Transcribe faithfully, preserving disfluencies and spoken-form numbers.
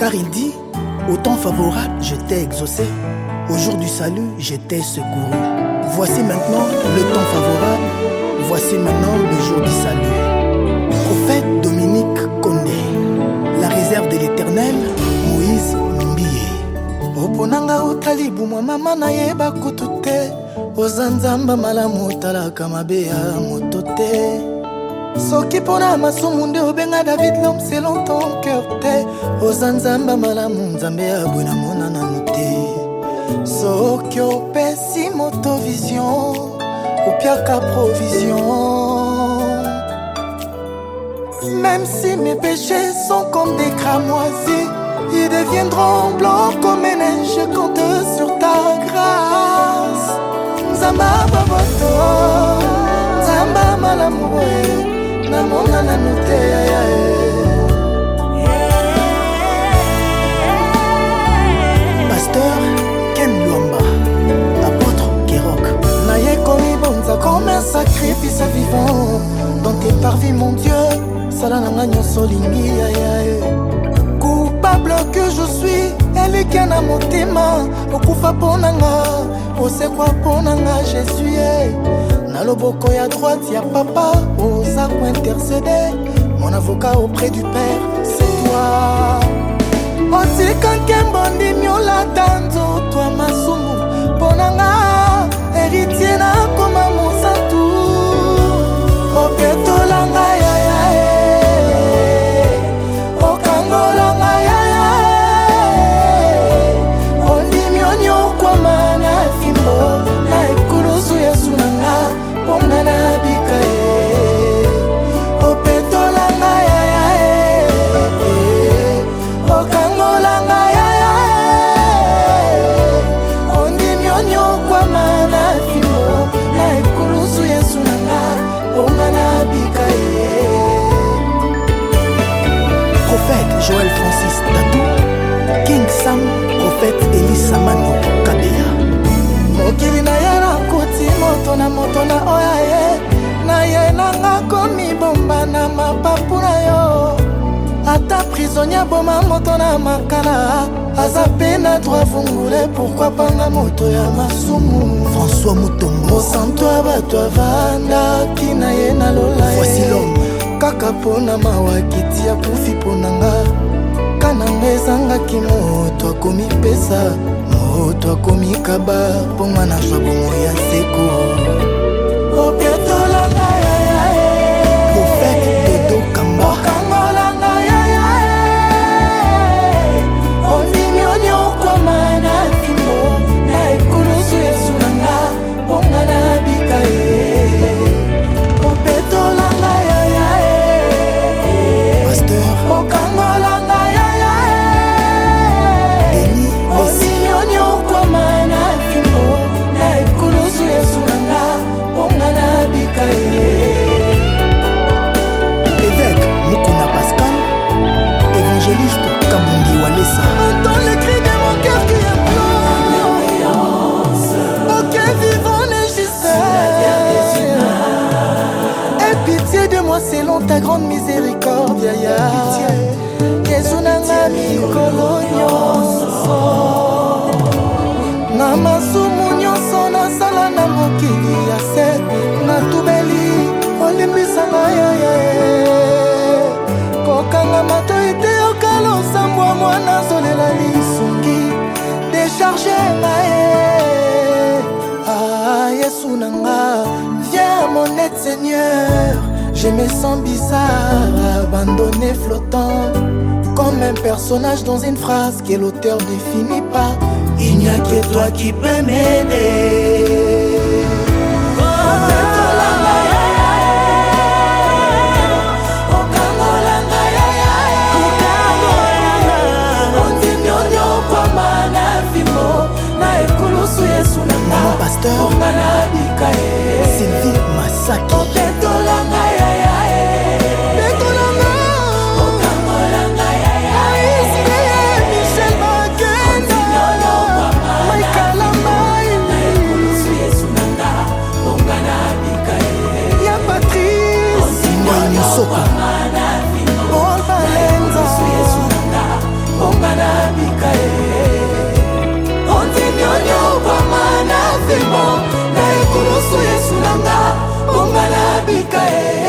car il dit, au temps favorable, je t'ai exaucé, au jour du salut, je t'ai secouru. Voici maintenant le temps favorable, voici maintenant le jour du salut. Prophète Dominique Kondé, la réserve de l'Éternel, Moïse Mbié. Oponanga utalibu mwa mama na yeba kutute, ozanzamba malamu talaka mabeya motote. Soki pona masumu nde obenga David l'homme selon ton cœur te, ozanzamba malamu nzambe abwena mona nanu te. Soki opesi moto vision, opiaka provision. Même si mes péchés sont comme des cramoisis, ils deviendront blancs comme un neige. Je compte sur ta grâce. Nzamba baboto, Nzamba malamu, namona nanu te. Pasteur Ken Luamba, apôtre Kerok. Naye komi bonza comme un sacrifice vivant. Dans tes parvis mon Dieu, salananga nyoso lingi ayaye. Coupable que je suis, elikena motema, okufa ponanga, osekwa ponanga Jésus. Na loboko ya droite ya papa, osa ko intercéder, mon avocat auprès du Père, c'est toi. Otika kembondi miola tanzo, toi masumu, ponanga, héritier na koma mosantu, oketolanga ya ya e, okangolanga ya ya e, ondi mionyo kwa mana fimbo, na ekulusu yesu nanga, ponga na bika e, opetolanga ya ya e, okangolanga ya ya e, ondi mionyo kwa mana fimbo, na ekulusu yesu nanga, ponga na bika e. Prophète Joël Francis Tatou, King Sam, prophète Elisa Mano Kabeya. Mokili na ye na kuti moto na moto na oya ye, na ye nanga komi bomba na mapapu na yo. Ata prisonnier boma moto na makala, aza pe na droit vungule, pourquoi panga moto ya masumu. François Mutombo, santo abato avanda kina ye na lola ye. Voici l'homme kaka pona mawakiti ya kufi ponanga, kananga ezangaki moto akomi pesa, moto akomi kaba, ponga na jwa bongo ya seko. Opetolanga ya ya e, prophète Dodo Kamba, okangolanga ya ya e, ondimionyo kwa mana fimbo, na ekulusu yesu nanga, ponga na bika e. Opetolanga ya ya e, pasteur okangolanga ya ya e, Denis ondimionyo kwa mana fimbo, na ekulusu yesu nanga, ponga na bika e. Évêque Mukuna Pascal, évangéliste Kabundi Walesa. Entends le cri de mon cœur qui implore, ok vivant légiste, aie pitié de moi selon ta grande miséricorde, ya ya. Yesu nanga mikolo nyonso, na masumu nyonso nasala na mokili ya se, natubeli olimbisanga ya ya e. Kokanga matoi te okala osambwa mwana zolela lisungi, décharge nga e. Ah Yesu nanga, viens mon aide Seigneur. Je me sens bizarre, abandonné, flottant, comme un personnage dans une phrase que l'auteur ne finit pas. Il n'y a que toi qui peux m'aider. Maman pasteur Sylvie Masaki, Africa, eh.